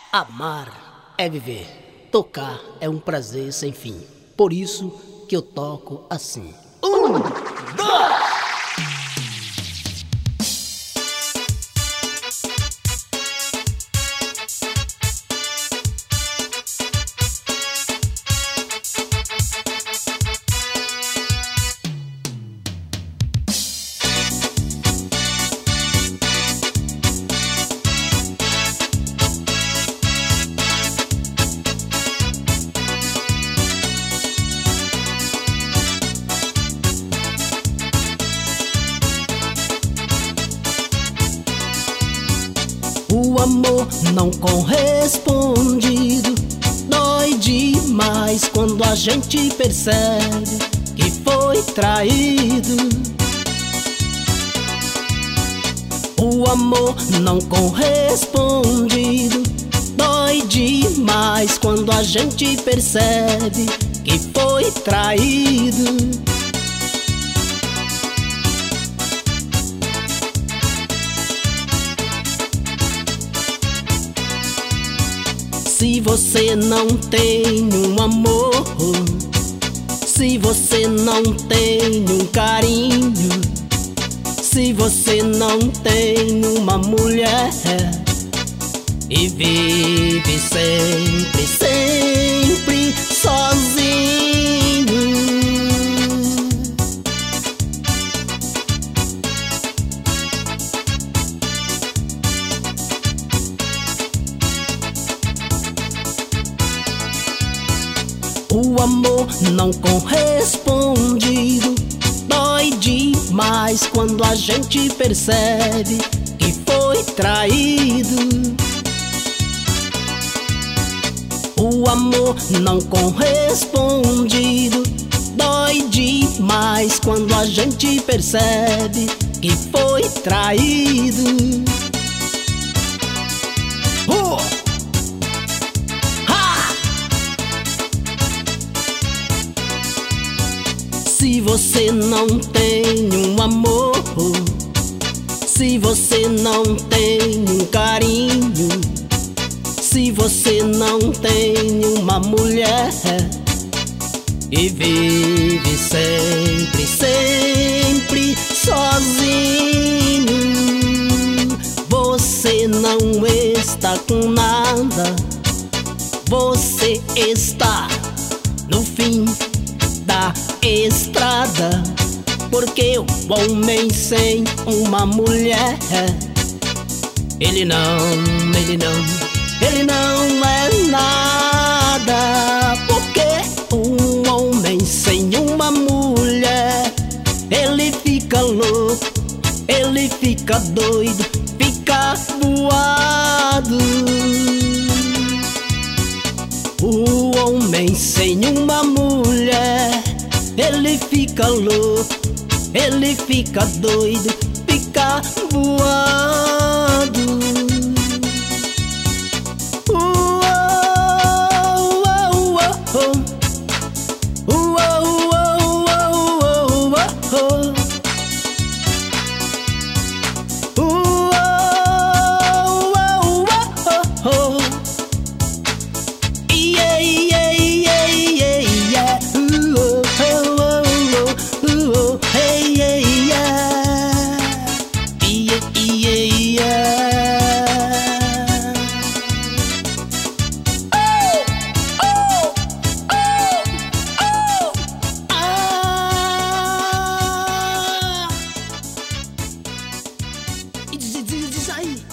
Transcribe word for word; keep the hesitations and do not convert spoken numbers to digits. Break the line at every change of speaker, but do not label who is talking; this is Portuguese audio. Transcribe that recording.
Amar é viver, tocar é um prazer sem fim. Por isso que eu toco assim. Um, dois. O amor não correspondido dói demais quando a gente percebe que foi traído. O amor não correspondido dói demais quando a gente percebe que foi traído. Se você não tem um amor, se você não tem um carinho, se você não tem uma mulher e vive sempre, sempre sozinho, o amor não correspondido dói demais quando a gente percebe que foi traído. O amor não correspondido dói demais quando a gente percebe que foi traído. Uh! Se você não tem um amor, se você não tem um carinho, se você não tem uma mulher e vive sempre, sempre sozinho, você não está com nada, você está no fim da estrada, porque o homem sem uma mulher, ele não, ele não, ele não é nada. Porque um homem sem uma mulher, ele fica louco, ele fica doido, fica voado. O homem sem uma mulher, ele fica louco, ele fica doido, fica voado. Diz aí.